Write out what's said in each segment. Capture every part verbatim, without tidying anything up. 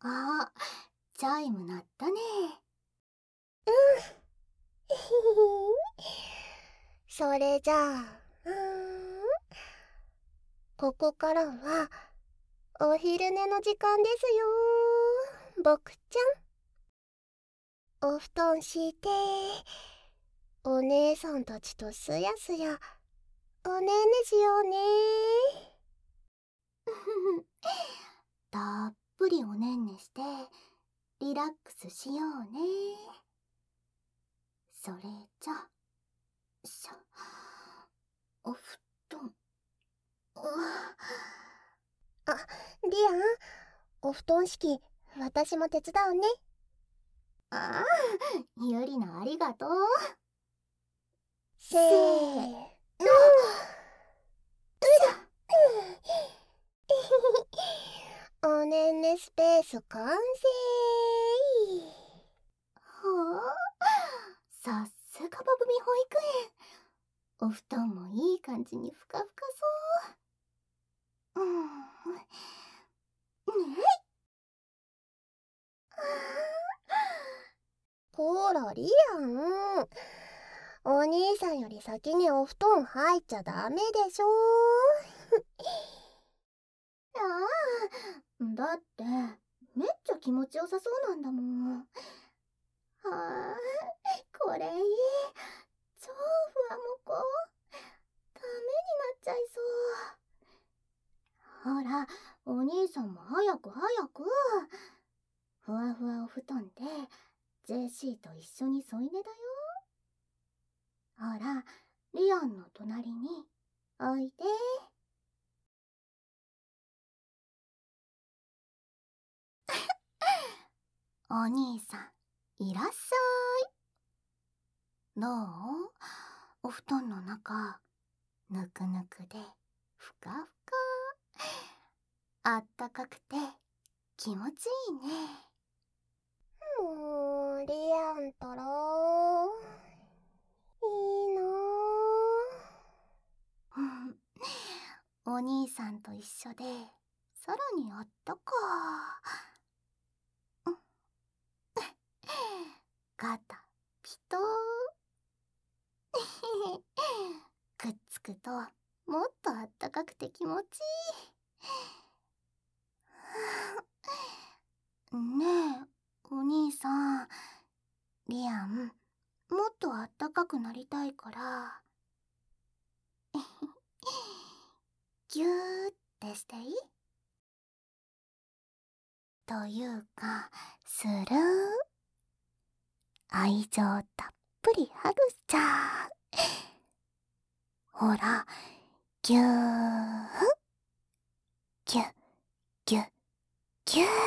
あ、チャイム鳴ったね。 うん。それじゃあ、うーん、ここからはお昼寝の時間ですよ。僕ちゃん、お布団敷いて、お姉さんたちとすやすやおねんねしようね。 たっぷりおねんねしてリラックスしようね。それじゃしゃお布団。うわあ、リアン、お布団敷き私も手伝うね。 ああ、ゆりなありがとう。 せーの。 のおねんねスペース完成。 はあ、さすがバブミ保育園。お布団もいい感じにふかふかそう。うん。ねこらリアン、お兄さんより先にお布団入っちゃダメでしょ。 ああ、だってめっちゃ気持ちよさそうなんだもん。はあ、これいい。超ふわもこ。ダメになっちゃいそう。ほら、お兄さんも早く早く。ふわふわお布団で ジェーシー と一緒に添い寝だよ。ほら、リアンの隣においで。お兄さんいらっしゃい。どう？お布団の中ぬくぬくでふかふか。あったかくて気持ちいいね。 もうリアンったらいいなぁ。お兄さんと一緒でさらにあったか。肩ピトー。くっつくともっとあったかくて気持ちいい。ねえお兄さん、リアンもっとあったかくなりたいからギューってしていい？というかする？愛情たっぷりハグしちゃう。ほら、ギューギュギュギュー。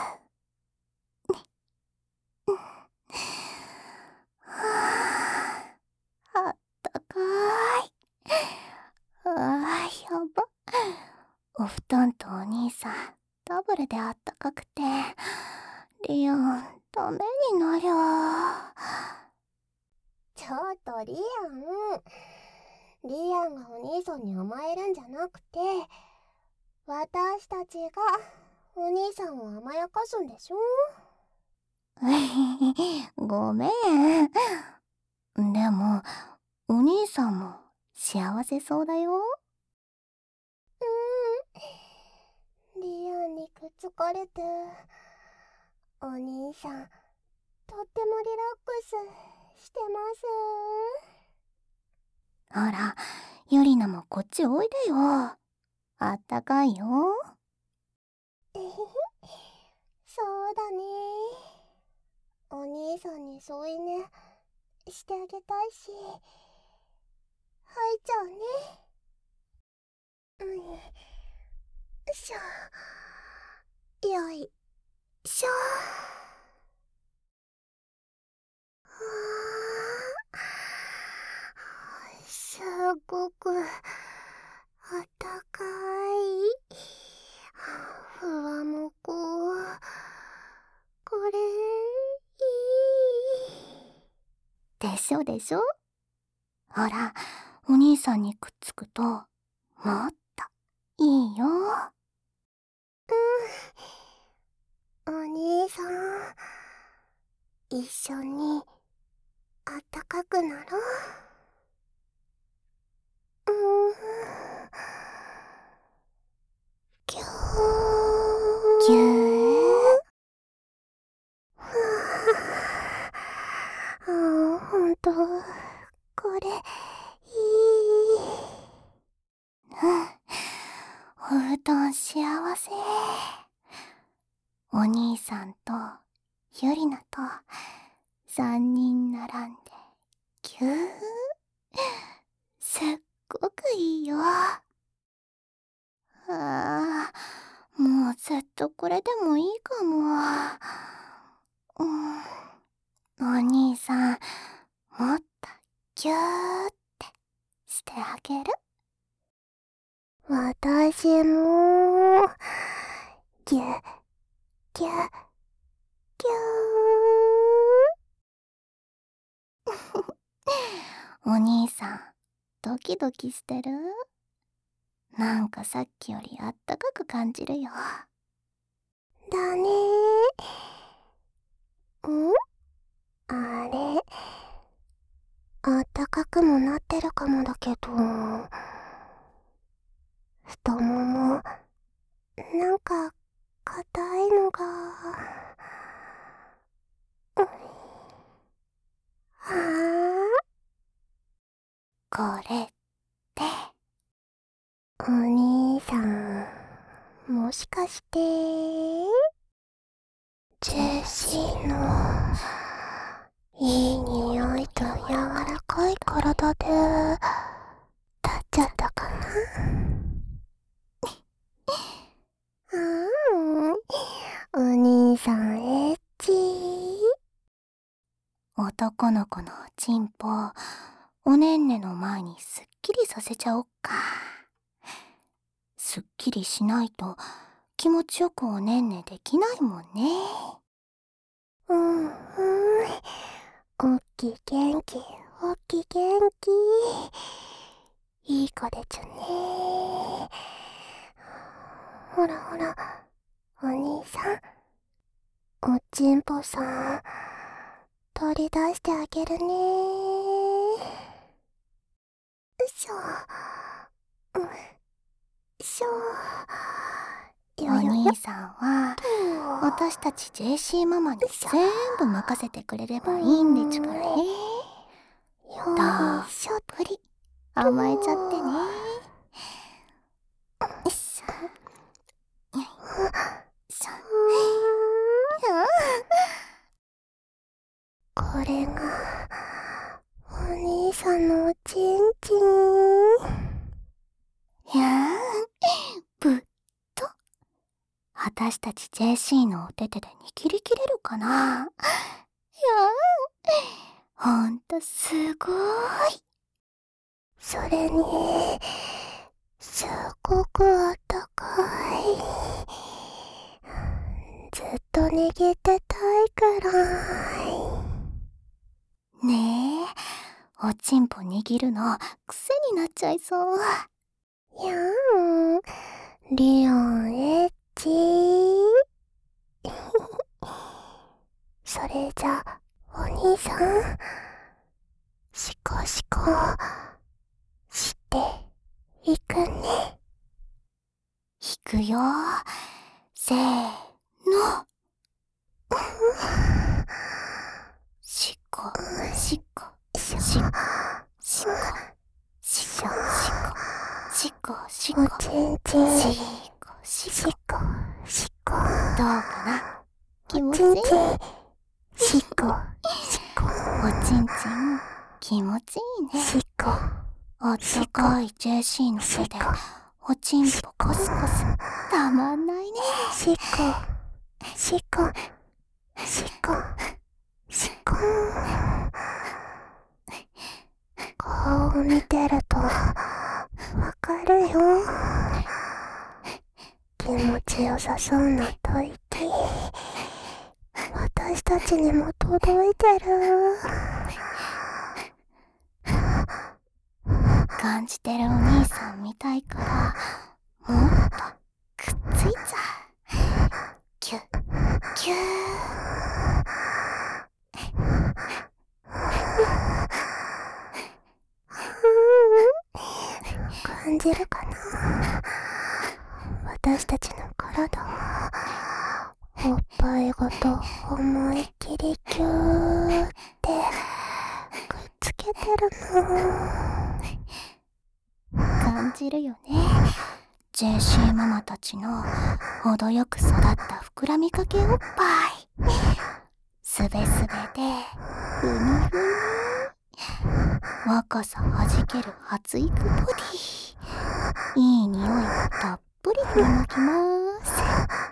はあ、あったかい。ああ、やば。お布団とお兄さんダブルであったかくてリアンダメになりゃ。 ちょっとリアン、リアンがお兄さんに甘えるんじゃなくて、私たちがお兄さんを甘やかすんでしょ。 ごめん。でもお兄さんも幸せそうだよ。 うん、リアンにくっつかれてお兄さんとってもリラックスしてます。 ほら、ゆりなもこっちおいでよ。あったかいよ。 えへへ、そうだね。お兄さんに添い寝してあげたいし、入っちゃうね。うん、よいしょ、よいしょ。はあ、すごくあったかい。ふわもこ、これいい。 でしょでしょ。ほら、お兄さんにくっつくともっといいよ。 うん、お一緒にあったかくなろう。うーん。ぎゅーぎゅー。 ああ、ほんと、これ、いい。 うん、お布団幸せ。お兄さんとゆりなと三人並んでぎゅー。すっごくいいよ。ああ、もうずっとこれでもいいかも。うん、お兄さん、もっとぎゅーってしてあげる。 私も、ぎゅ、ぎゅ、ぎゅー。お兄さん、ドキドキしてる？なんかさっきよりあったかく感じるよ。 だねー。ん？あれ、あったかくもなってるかもだけど、太もも、なんか、硬いのが、うん、はこれって、 ぁ？お兄さん、もしかして、ジェシーの、いい匂いと柔らかい体で、立っちゃったかな？ああ、お兄さんエッチー。 男の子のチンポ、おねんねの前にすっきりさせちゃおっか。すっきりしないと気持ちよくおねんねできないもんね。 うんうん。おっきい元気、おっきい元気。いい子でちゅね。ほらほら、お兄さん、おちんぽさん、取り出してあげるね。よいしょ。うん。よいしょ。 およよよ兄さんはと。 私たち ジェーシー ママに全部任せてくれればいいんでちゅからね。たっよいしょぷり甘えちゃってね。よいしょ。よいしょ。 これがお兄さんのおちんちん。 いやー、ぶっと。私たち ジェーシー のお手手で握りきれるかな？いやー、ほんとすごーい。 それに、すっごくあったかい。ずっと握ってたいくらい。 ねえ、おちんぽ握るの癖になっちゃいそう。 やーん、リオンエッチー。それじゃ、お兄さん、シコシコしていくね。 引くよー。せーの。しこ、しこ、しこ、しこ、しこ、しこ、しこ、しこ、 おちんちん、 しこ、ししこ。 こしこ。 どうかな？気持ちいい？ おちんちん、しこしこ。 おちんちん、気持ちいいね。 しこ。 あったかい ジェーシー の手でおちんぽコスコス、たまんないね。 しこしこしこしこ。顔を見てるとわかるよ。気持ちよさそうな吐息、私たちにも届いてる。 感じてるお兄さんみたいからもっとくっついちゃう。キュッキュー。 じるかな。私たちの体をおっぱいごと思いっきりキューってくっつけてるの。 感じるよね。ジェシーママたちの程よく育った膨らみかけおっぱい。すべすべでふにふに、若さはじける発育ボディ、いい匂いをたっぷり振りまきまーす。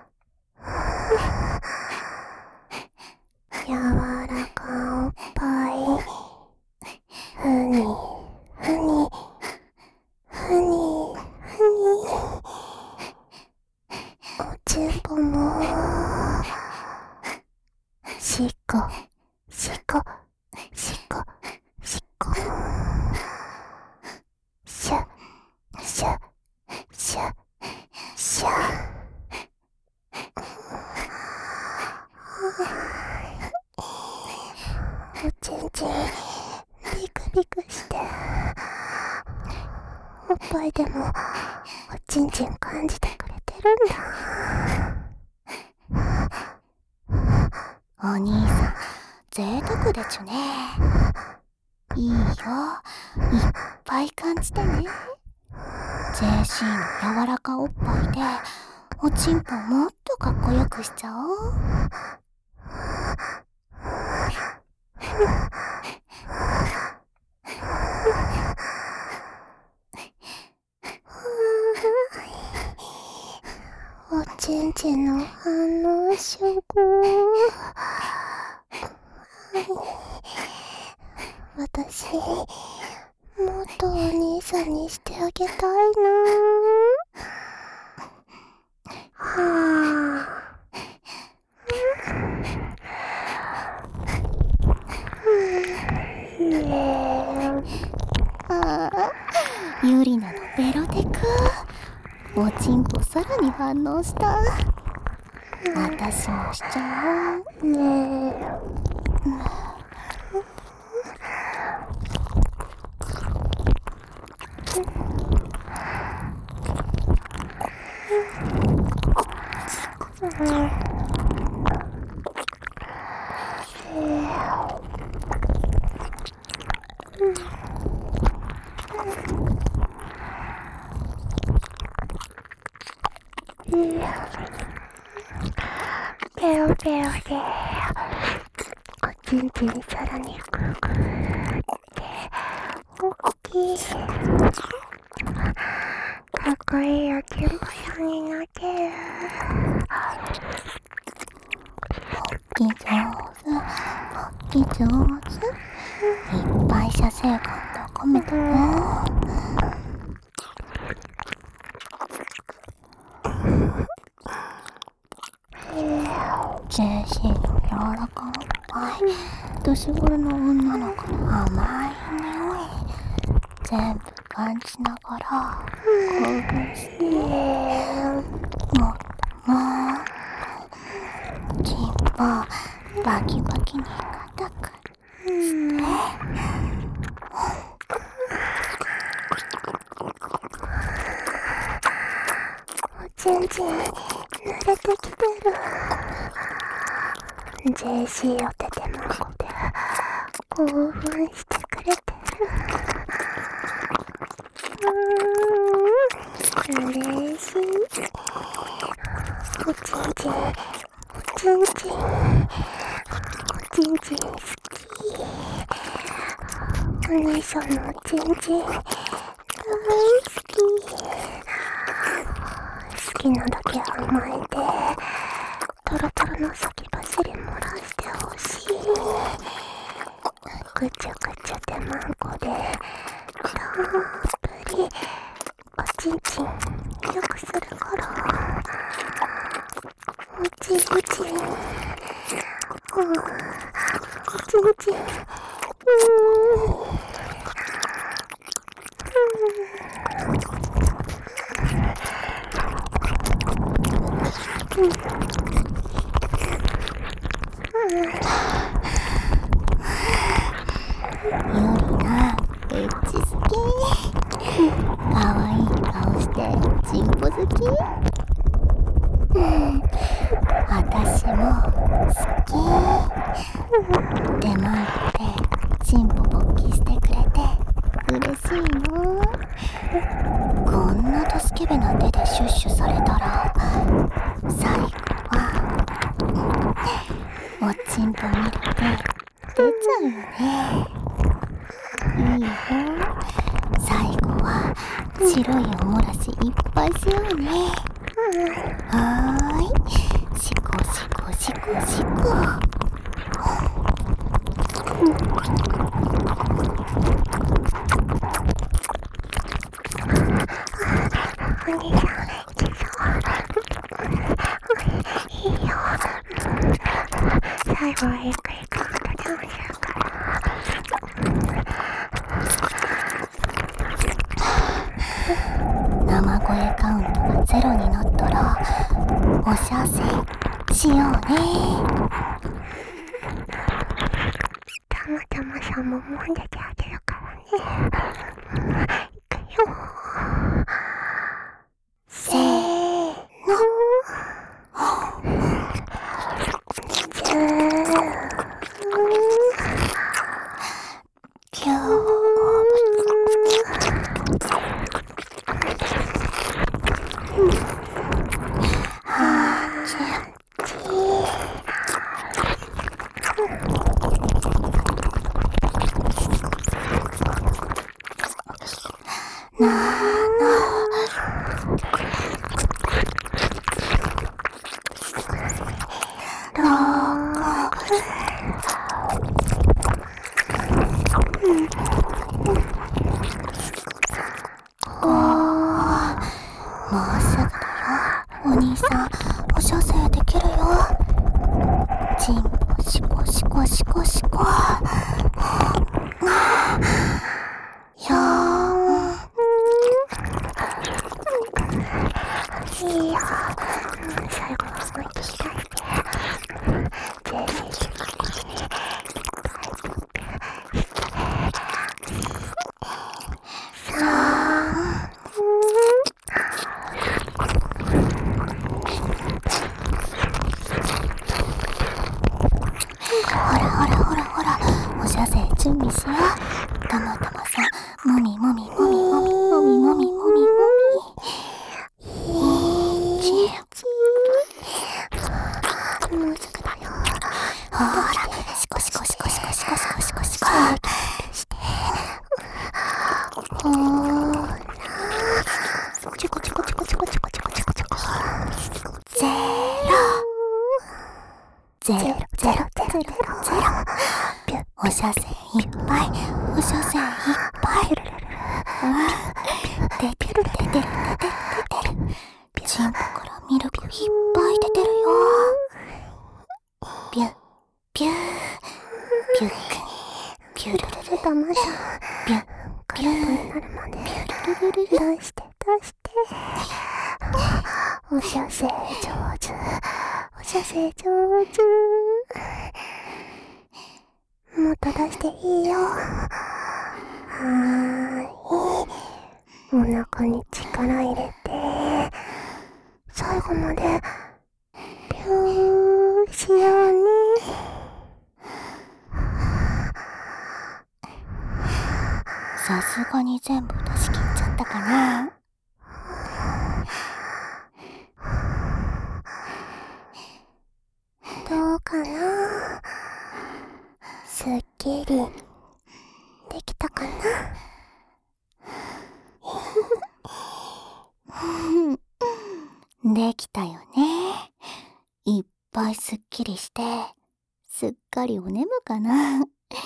柔らかおっぱい、ふにふにふにふに、おちんぽもしっこしっこしっこしっこ、シャシャシャシャ。おちんちんビクビクして、おっぱいでもおちんちん感じてくれてるんだ。 お兄さん贅沢でちゅね。いいよ、いっぱい感じてね。ジェシーの柔らかおっぱいでおちんぽもっとかっこよくしちゃおう。 おちんちんの反応しょこ私もっとお兄さんにしてあげたいな。はあ、ああ、ユリナのベロテク、おちんぽさらに反応した。私もしちゃおう。 ねえ、ペロペロでおちんちんさらにグーグーっておっきいかっこいいおちんぽさんになってる。 おっき上手、おっき上手。いっぱい射精感高めてね。ジェシーの柔らかおっぱい、年頃の女の子の甘い匂い、全部感じながら興奮して、もっともっとチンポバキバキに硬くして、 おちんちん慣れてきてる。ジェシーお手手の子で興奮してくれてる。うーん、嬉しい。おちんちんおちんちんおちんちん好き。お兄さんのおちんちん大好き。好きなだけ甘えてトロトロの先走り漏らしてほしい。ぐちゅぐちゅでマンコでたっぷりおちんちんよくするから。おちんちん、おちんちん、うーん。 ユリナエッチ好き。かわいい好き？私も好き。出前ってチンポ勃起してくれて嬉しいの。こんなドスケベな手でシュッシュされたら最後はおちんぽミルク出ちゃうよね。いいよ。最後は白いおもらしいっぱいしようね。はーい。しこしこしこしこ。 お兄ちゃん、いいよ。最後はゆっくりカウントダウンするから。 生声カウントがゼロになったらおしゃせしようね。 たまたまさんももんでてあげるからね。いくよ。せーの。じゃーぴょー。はーちなーなもうすぐだよ。お兄さん、お射精できるよ。チンポシコシコシコシコ。やーん。いいよ。最後は思いっきりしたいね。全然いほらほらほらほら、お射精準備しよう。たまたまさん、もみもみもみもみもみもみもみもみ。 もうすぐだよ。 ほら、シコシコシコシコシコシコシコシコ。 してほーらチコチコチコチコチコチコチコチコゼロゼロゼロゼロゼロゼロ。お射精いっぱい、お射精いっぱい。出てる出てる出てる出てる。チンポからミルクいっぱい出てるよ。ビュッビュービュッビュルルルダメだ。 ビュッビューになるまでどうしてどうしてお射精上手お射精上手。もっと出していいよ。はーい。お腹に力入れて最後までピューしようね。 さすがに全部出し切っちゃったかな。 どうかな。すっきりできたかな。 できたよね。いっぱいすっきりしてすっかりお眠かな。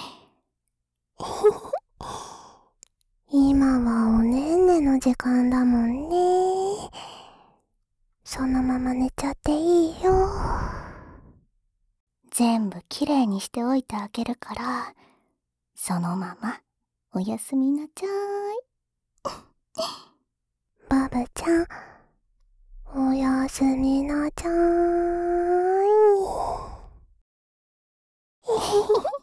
今はおねんねの時間だもんね。そのまま寝ちゃっていいよ。 全部きれいにしておいてあげるからそのままおやすみなちゃーい。 バブちゃんおやすみなちゃーい。